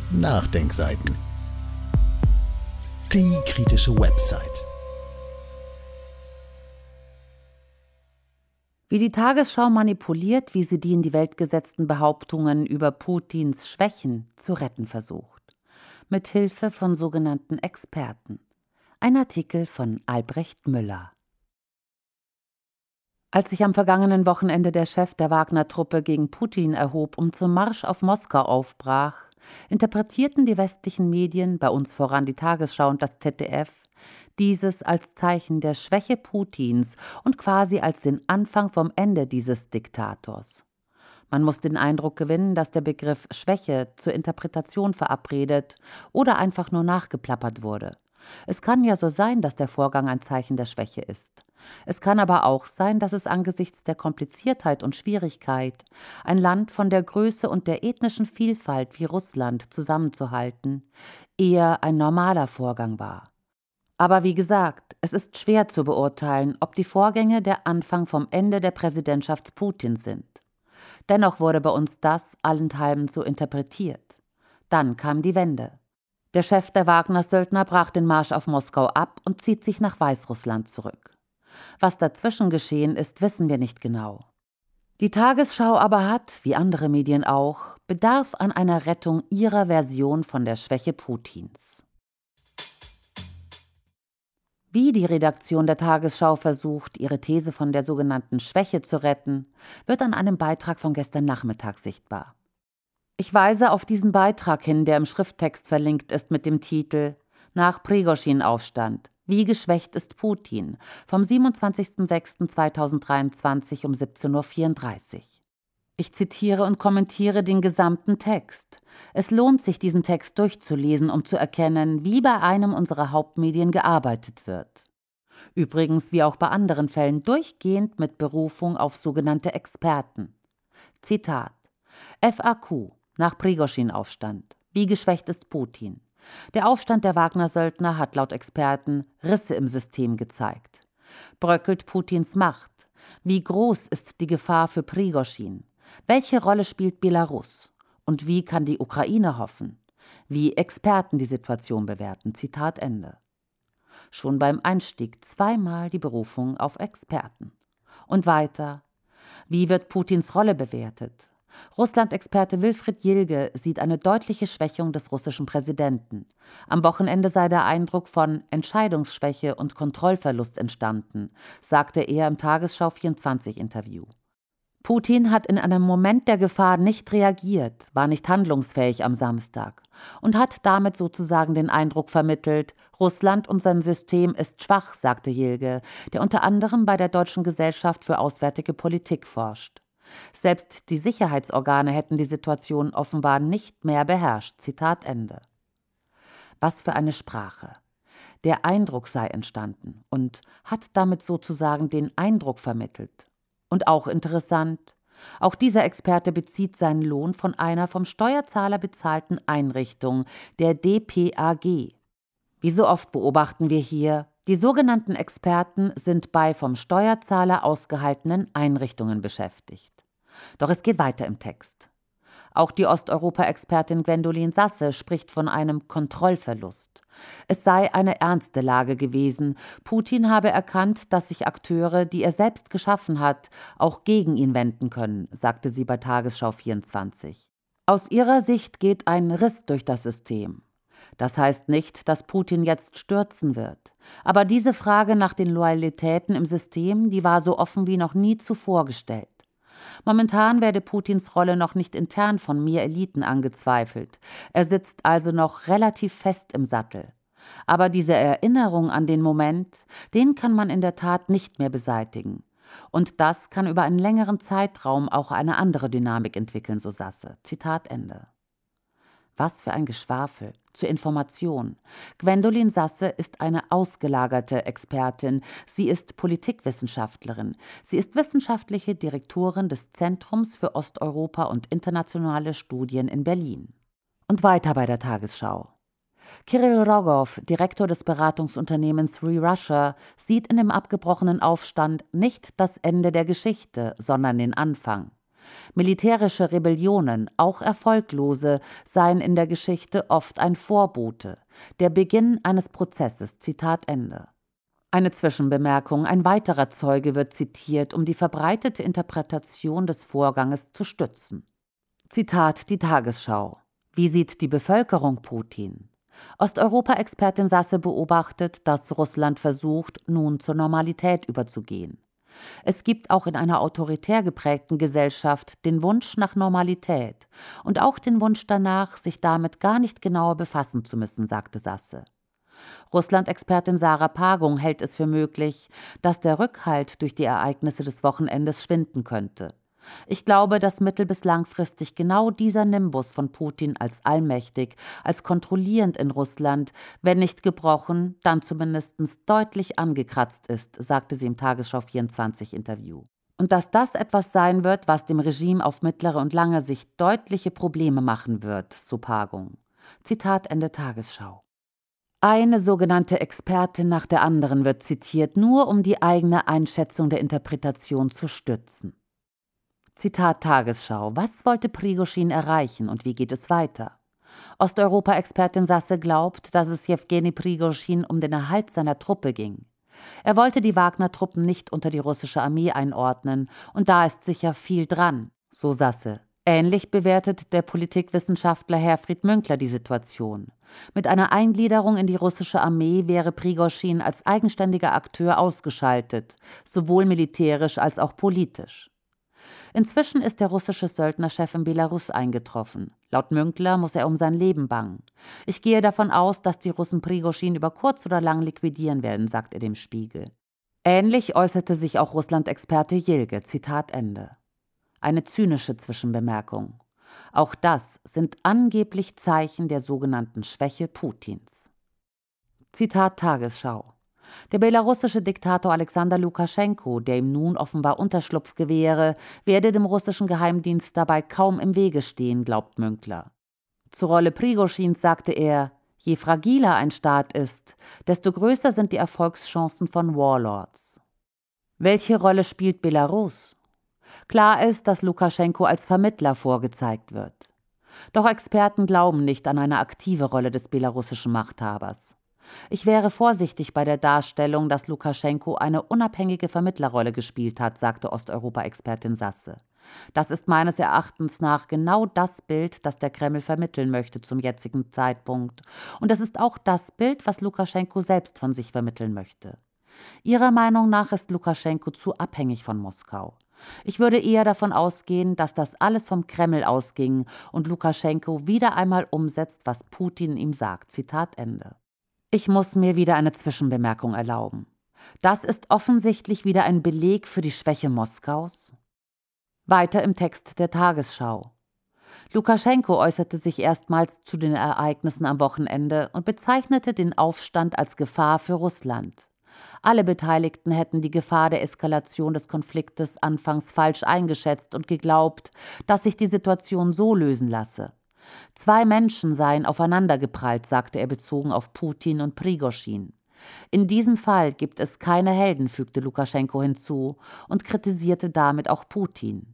Nachdenkseiten. Die kritische Website. Wie die Tagesschau manipuliert, wie sie die in die Welt gesetzten Behauptungen über Putins Schwächen zu retten versucht. Mit Hilfe von sogenannten Experten. Ein Artikel von Albrecht Müller. Als sich am vergangenen Wochenende der Chef der Wagner-Truppe gegen Putin erhob und zum Marsch auf Moskau aufbrach, interpretierten die westlichen Medien, bei uns voran die Tagesschau und das ZDF, dieses als Zeichen der Schwäche Putins und quasi als den Anfang vom Ende dieses Diktators. Man muss den Eindruck gewinnen, dass der Begriff Schwäche zur Interpretation verabredet oder einfach nur nachgeplappert wurde. Es kann ja so sein, dass der Vorgang ein Zeichen der Schwäche ist. Es kann aber auch sein, dass es angesichts der Kompliziertheit und Schwierigkeit, ein Land von der Größe und der ethnischen Vielfalt wie Russland zusammenzuhalten, eher ein normaler Vorgang war. Aber wie gesagt, es ist schwer zu beurteilen, ob die Vorgänge der Anfang vom Ende der Präsidentschaft Putins sind. Dennoch wurde bei uns das allenthalben so interpretiert. Dann kam die Wende. Der Chef der Wagner-Söldner brach den Marsch auf Moskau ab und zieht sich nach Weißrussland zurück. Was dazwischen geschehen ist, wissen wir nicht genau. Die Tagesschau aber hat, wie andere Medien auch, Bedarf an einer Rettung ihrer Version von der Schwäche Putins. Wie die Redaktion der Tagesschau versucht, ihre These von der sogenannten Schwäche zu retten, wird an einem Beitrag von gestern Nachmittag sichtbar. Ich weise auf diesen Beitrag hin, der im Schrifttext verlinkt ist mit dem Titel »Nach Prigoschin-Aufstand. Wie geschwächt ist Putin?« vom 27.06.2023 um 17:34 Uhr. Ich zitiere und kommentiere den gesamten Text. Es lohnt sich, diesen Text durchzulesen, um zu erkennen, wie bei einem unserer Hauptmedien gearbeitet wird. Übrigens, wie auch bei anderen Fällen, durchgehend mit Berufung auf sogenannte Experten. Zitat: FAQ nach Prigoschin-Aufstand. Wie geschwächt ist Putin? Der Aufstand der Wagner-Söldner hat laut Experten Risse im System gezeigt. Bröckelt Putins Macht? Wie groß ist die Gefahr für Prigoschin? Welche Rolle spielt Belarus? Und wie kann die Ukraine hoffen? Wie Experten die Situation bewerten. Zitat Ende. Schon beim Einstieg zweimal die Berufung auf Experten. Und weiter. Wie wird Putins Rolle bewertet? Russland-Experte Wilfried Jilge sieht eine deutliche Schwächung des russischen Präsidenten. Am Wochenende sei der Eindruck von Entscheidungsschwäche und Kontrollverlust entstanden, sagte er im Tagesschau-24-Interview. Putin hat in einem Moment der Gefahr nicht reagiert, war nicht handlungsfähig am Samstag und hat damit sozusagen den Eindruck vermittelt, Russland und sein System ist schwach, sagte Jilge, der unter anderem bei der Deutschen Gesellschaft für Auswärtige Politik forscht. Selbst die Sicherheitsorgane hätten die Situation offenbar nicht mehr beherrscht. Zitat Ende. Was für eine Sprache. Der Eindruck sei entstanden und hat damit sozusagen den Eindruck vermittelt. Und auch interessant, auch dieser Experte bezieht seinen Lohn von einer vom Steuerzahler bezahlten Einrichtung, der DPAG. Wie so oft beobachten wir hier, die sogenannten Experten sind bei vom Steuerzahler ausgehaltenen Einrichtungen beschäftigt. Doch es geht weiter im Text. Auch die Osteuropa-Expertin Gwendolin Sasse spricht von einem Kontrollverlust. Es sei eine ernste Lage gewesen. Putin habe erkannt, dass sich Akteure, die er selbst geschaffen hat, auch gegen ihn wenden können, sagte sie bei Tagesschau 24. Aus ihrer Sicht geht ein Riss durch das System. Das heißt nicht, dass Putin jetzt stürzen wird. Aber diese Frage nach den Loyalitäten im System, die war so offen wie noch nie zuvor gestellt. Momentan werde Putins Rolle noch nicht intern von mehr Eliten angezweifelt. Er sitzt also noch relativ fest im Sattel. Aber diese Erinnerung an den Moment, den kann man in der Tat nicht mehr beseitigen. Und das kann über einen längeren Zeitraum auch eine andere Dynamik entwickeln, so Sasse. Zitat Ende. Was für ein Geschwafel. Zur Information. Gwendolin Sasse ist eine ausgelagerte Expertin. Sie ist Politikwissenschaftlerin. Sie ist wissenschaftliche Direktorin des Zentrums für Osteuropa und internationale Studien in Berlin. Und weiter bei der Tagesschau. Kirill Rogow, Direktor des Beratungsunternehmens Three Russia, sieht in dem abgebrochenen Aufstand nicht das Ende der Geschichte, sondern den Anfang. Militärische Rebellionen, auch erfolglose, seien in der Geschichte oft ein Vorbote, der Beginn eines Prozesses. Zitat Ende. Eine Zwischenbemerkung: Ein weiterer Zeuge wird zitiert, um die verbreitete Interpretation des Vorganges zu stützen. Zitat Die Tagesschau: Wie sieht die Bevölkerung Putin? Osteuropa-Expertin Sasse beobachtet, dass Russland versucht, nun zur Normalität überzugehen. Es gibt auch in einer autoritär geprägten Gesellschaft den Wunsch nach Normalität und auch den Wunsch danach, sich damit gar nicht genauer befassen zu müssen, sagte Sasse. Russland-Expertin Sarah Pagung hält es für möglich, dass der Rückhalt durch die Ereignisse des Wochenendes schwinden könnte. Ich glaube, dass mittel- bis langfristig genau dieser Nimbus von Putin als allmächtig, als kontrollierend in Russland, wenn nicht gebrochen, dann zumindest deutlich angekratzt ist, sagte sie im Tagesschau-24-Interview. Und dass das etwas sein wird, was dem Regime auf mittlere und lange Sicht deutliche Probleme machen wird, so Pagung. Zitat Ende Tagesschau. Eine sogenannte Expertin nach der anderen wird zitiert, nur um die eigene Einschätzung der Interpretation zu stützen. Zitat Tagesschau: Was wollte Prigoschin erreichen und wie geht es weiter? Osteuropa-Expertin Sasse glaubt, dass es Jewgeni Prigoschin um den Erhalt seiner Truppe ging. Er wollte die Wagner-Truppen nicht unter die russische Armee einordnen, und da ist sicher viel dran, so Sasse. Ähnlich bewertet der Politikwissenschaftler Herfried Münkler die Situation. Mit einer Eingliederung in die russische Armee wäre Prigoschin als eigenständiger Akteur ausgeschaltet, sowohl militärisch als auch politisch. Inzwischen ist der russische Söldnerchef in Belarus eingetroffen. Laut Münkler muss er um sein Leben bangen. Ich gehe davon aus, dass die Russen Prigoschin über kurz oder lang liquidieren werden, sagt er dem Spiegel. Ähnlich äußerte sich auch Russland-Experte Jilge. Zitat Ende. Eine zynische Zwischenbemerkung. Auch das sind angeblich Zeichen der sogenannten Schwäche Putins. Zitat Tagesschau: Der belarussische Diktator Alexander Lukaschenko, der ihm nun offenbar Unterschlupf gewähre, werde dem russischen Geheimdienst dabei kaum im Wege stehen, glaubt Münkler. Zur Rolle Prigoschins sagte er: Je fragiler ein Staat ist, desto größer sind die Erfolgschancen von Warlords. Welche Rolle spielt Belarus? Klar ist, dass Lukaschenko als Vermittler vorgezeigt wird. Doch Experten glauben nicht an eine aktive Rolle des belarussischen Machthabers. Ich wäre vorsichtig bei der Darstellung, dass Lukaschenko eine unabhängige Vermittlerrolle gespielt hat, sagte Osteuropa-Expertin Sasse. Das ist meines Erachtens nach genau das Bild, das der Kreml vermitteln möchte zum jetzigen Zeitpunkt. Und das ist auch das Bild, was Lukaschenko selbst von sich vermitteln möchte. Ihrer Meinung nach ist Lukaschenko zu abhängig von Moskau. Ich würde eher davon ausgehen, dass das alles vom Kreml ausging und Lukaschenko wieder einmal umsetzt, was Putin ihm sagt. Zitat Ende. Ich muss mir wieder eine Zwischenbemerkung erlauben. Das ist offensichtlich wieder ein Beleg für die Schwäche Moskaus. Weiter im Text der Tagesschau. Lukaschenko äußerte sich erstmals zu den Ereignissen am Wochenende und bezeichnete den Aufstand als Gefahr für Russland. Alle Beteiligten hätten die Gefahr der Eskalation des Konfliktes anfangs falsch eingeschätzt und geglaubt, dass sich die Situation so lösen lasse. 2 Menschen seien aufeinandergeprallt, sagte er bezogen auf Putin und Prigoschin. In diesem Fall gibt es keine Helden, fügte Lukaschenko hinzu und kritisierte damit auch Putin.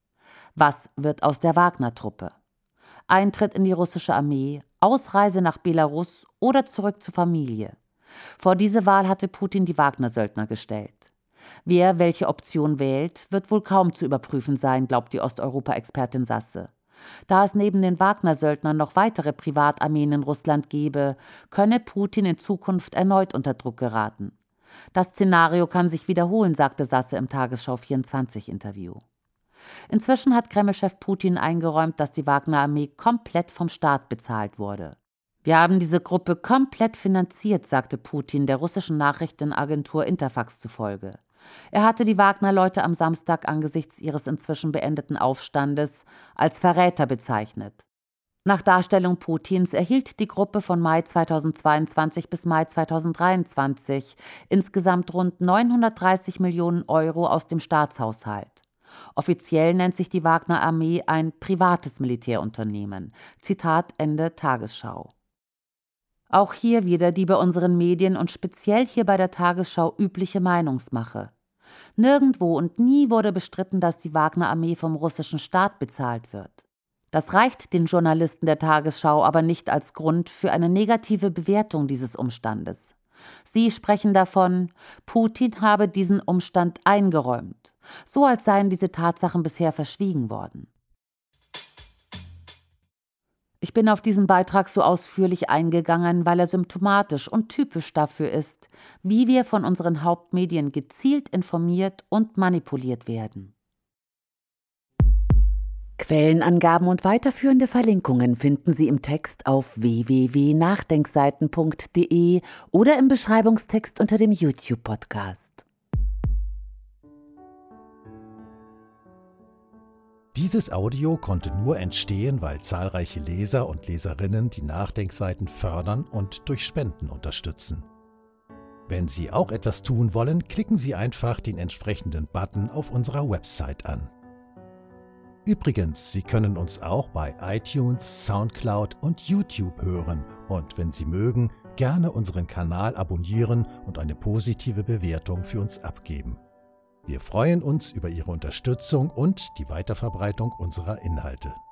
Was wird aus der Wagner-Truppe? Eintritt in die russische Armee, Ausreise nach Belarus oder zurück zur Familie? Vor diese Wahl hatte Putin die Wagner-Söldner gestellt. Wer welche Option wählt, wird wohl kaum zu überprüfen sein, glaubt die Osteuropa-Expertin Sasse. Da es neben den Wagner-Söldnern noch weitere Privatarmeen in Russland gebe, könne Putin in Zukunft erneut unter Druck geraten. Das Szenario kann sich wiederholen, sagte Sasse im Tagesschau-24-Interview. Inzwischen hat Kreml-Chef Putin eingeräumt, dass die Wagner-Armee komplett vom Staat bezahlt wurde. Wir haben diese Gruppe komplett finanziert, sagte Putin der russischen Nachrichtenagentur Interfax zufolge. Er hatte die Wagner-Leute am Samstag angesichts ihres inzwischen beendeten Aufstandes als Verräter bezeichnet. Nach Darstellung Putins erhielt die Gruppe von Mai 2022 bis Mai 2023 insgesamt rund 930 Millionen Euro aus dem Staatshaushalt. Offiziell nennt sich die Wagner-Armee ein privates Militärunternehmen. Zitat Ende Tagesschau. Auch hier wieder die bei unseren Medien und speziell hier bei der Tagesschau übliche Meinungsmache. Nirgendwo und nie wurde bestritten, dass die Wagner-Armee vom russischen Staat bezahlt wird. Das reicht den Journalisten der Tagesschau aber nicht als Grund für eine negative Bewertung dieses Umstandes. Sie sprechen davon, Putin habe diesen Umstand eingeräumt, so als seien diese Tatsachen bisher verschwiegen worden. Ich bin auf diesen Beitrag so ausführlich eingegangen, weil er symptomatisch und typisch dafür ist, wie wir von unseren Hauptmedien gezielt informiert und manipuliert werden. Quellenangaben und weiterführende Verlinkungen finden Sie im Text auf www.nachdenkseiten.de oder im Beschreibungstext unter dem YouTube-Podcast. Dieses Audio konnte nur entstehen, weil zahlreiche Leser und Leserinnen die Nachdenkseiten fördern und durch Spenden unterstützen. Wenn Sie auch etwas tun wollen, klicken Sie einfach den entsprechenden Button auf unserer Website an. Übrigens, Sie können uns auch bei iTunes, Soundcloud und YouTube hören und wenn Sie mögen, gerne unseren Kanal abonnieren und eine positive Bewertung für uns abgeben. Wir freuen uns über Ihre Unterstützung und die Weiterverbreitung unserer Inhalte.